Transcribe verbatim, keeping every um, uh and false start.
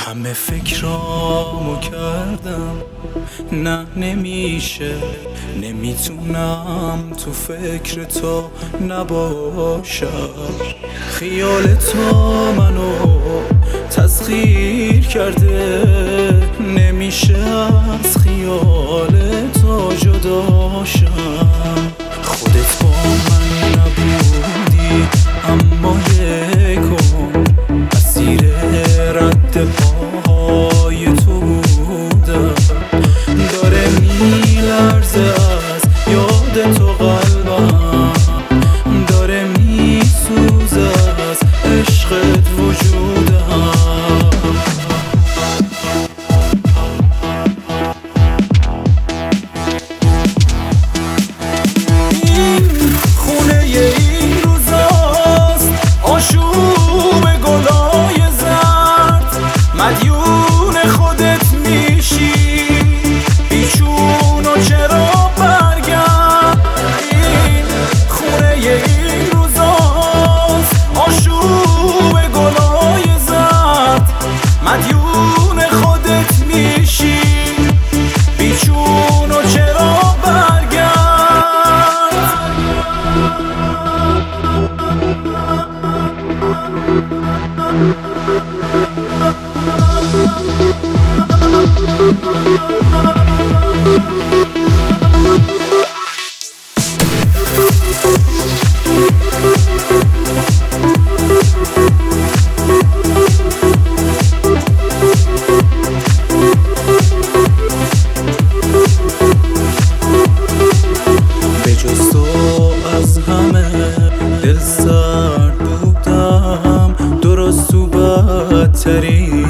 همه فکرامو کردم، نه نمیشه، نمیتونم تو فکر تو نباشم. خیال تو منو تسخیر کرده، نمیشه از خیال تو جداشم. خودت با من نبودی اما یکم اسیر رد پاهای تو بودم. داره میلرزه از یاد تو قلبم، داره میسوزه از عشقت وجودم. این خونه این روزاست، آشوب گلای زرد، مدیون خودت میشی بیچون و چرا برگرد. این خونه این روزاست، آشوب گلای زرد، مدیون خودت میشی بیچون و چرا برگرد. به جز تو از همه دل سرد بودم، درست تو بدترین